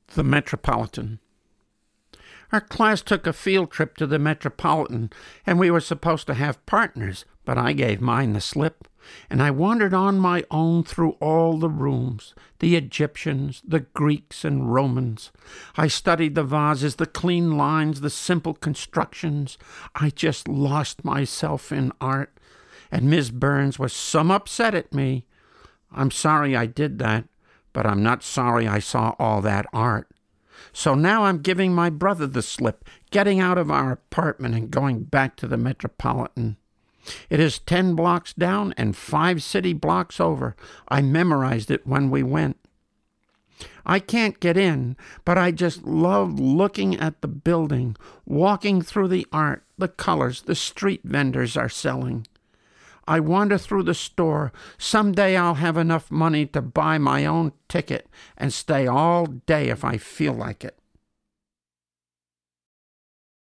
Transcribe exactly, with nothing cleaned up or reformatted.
The Metropolitan. Our class took a field trip to the Metropolitan, and we were supposed to have partners, but I gave mine the slip, and I wandered on my own through all the rooms, the Egyptians, the Greeks and Romans. I studied the vases, the clean lines, the simple constructions. I just lost myself in art, and Miss Burns was some upset at me. I'm sorry I did that, but I'm not sorry I saw all that art. So now I'm giving my brother the slip, getting out of our apartment and going back to the Metropolitan. It is ten blocks down and five city blocks over. I memorized it when we went. I can't get in, but I just love looking at the building, walking through the art, the colors the street vendors are selling. I wander through the store. Someday I'll have enough money to buy my own ticket and stay all day if I feel like it.